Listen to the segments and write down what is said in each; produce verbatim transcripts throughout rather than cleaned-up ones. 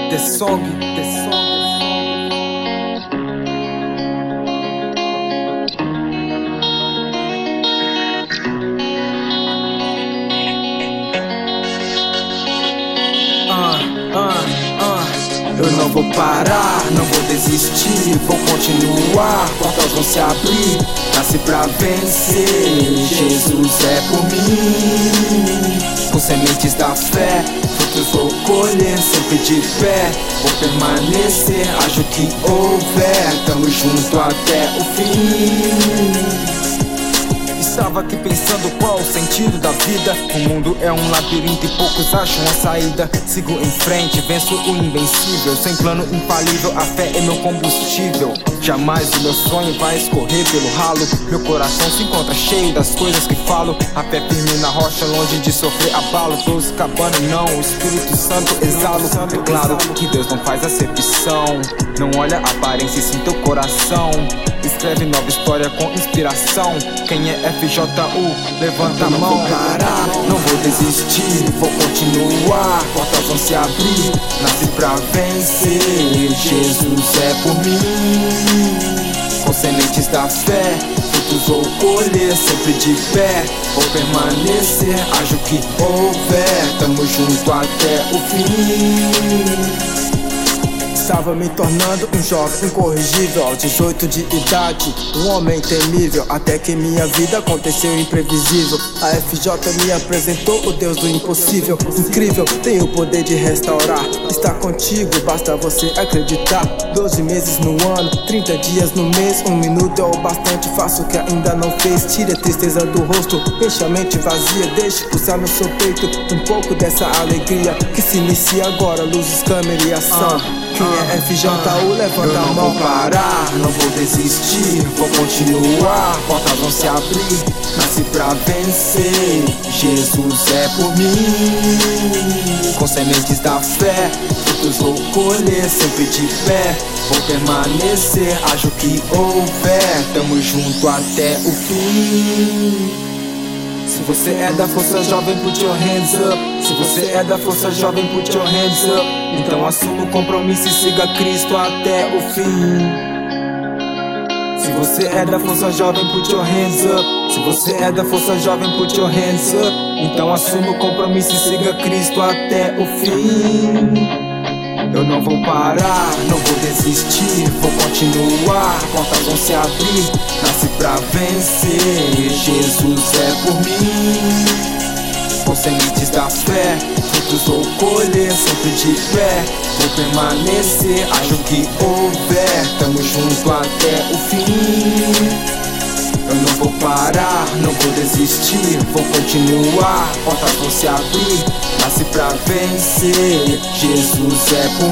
The song, the song. Ah, ah, ah. Eu não vou parar, não vou desistir, vou continuar. Portas vão se abrir, nasci pra vencer. Jesus é por mim. Com sementes da fé, frutos vou colher, sempre de pé. Vou permanecer, acho que houver. Tamo junto até o fim. Estava aqui pensando qual o sentido da vida. O mundo é um labirinto e poucos acham a saída. Sigo em frente, venço o invencível. Sem plano infalível, a fé é meu combustível. Jamais o meu sonho vai escorrer pelo ralo. Meu coração se encontra cheio das coisas que falo. A fé firme na rocha, longe de sofrer abalo. Doze cabana não, o Espírito Santo exalo. É claro que Deus não faz acepção. Não olha a aparência e sim teu coração. Escreve nova história com inspiração. Quem é F J U, levanta a mão. Não vou parar, não vou desistir, vou continuar. Portas vão se abrir, nasci pra vencer. Jesus é por mim. Com sementes da fé, frutos vou colher, sempre de pé. Vou permanecer, acho que houver. Tamo junto até o fim. Estava me tornando um jovem incorrigível aos dezoito de idade, um homem temível, até que minha vida aconteceu imprevisível. A F J me apresentou o Deus do impossível. Incrível, tem o poder de restaurar. Está contigo, basta você acreditar. Doze meses no ano, trinta dias no mês. Um minuto é o bastante, faço o que ainda não fez. Tire a tristeza do rosto, enche a mente vazia. Deixe pulsar no seu peito um pouco dessa alegria que se inicia agora, luzes, câmera e ação. Quem é F J U, levanta a mão. Não vou parar, não vou desistir, vou continuar. Portas vão se abrir, nasci pra vencer. Jesus é por mim. Com sementes da fé, frutos vou colher, sempre de pé. Vou permanecer, acho que houver. Tamo junto até o fim. Se você é da força jovem, put your hands up. Se você é da força jovem, put your hands up. Então assuma o compromisso e siga Cristo até o fim. Se você é da força jovem, put your hands up. Se você é da força jovem, put your hands up. Então assuma o compromisso e siga Cristo até o fim. Eu não vou parar, não vou desistir, vou continuar. Portas vão se abrir, nasci pra vencer. Jesus é por mim. Com sementes da fé, frutos vou colher, sempre de pé. Vou permanecer, acho que houver. Tamo junto até o fim. Eu não vou parar, não vou desistir, vou continuar. Portas vão se abrir, nasci pra vencer. Jesus é por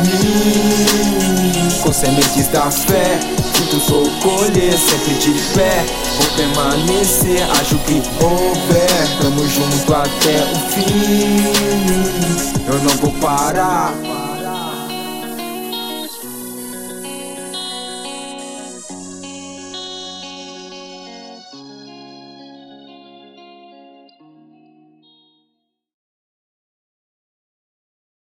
mim. Com sementes da fé, frutos vou colher, sempre de pé. Vou permanecer, acho que houver. Tamo junto até o fim. Eu não vou parar.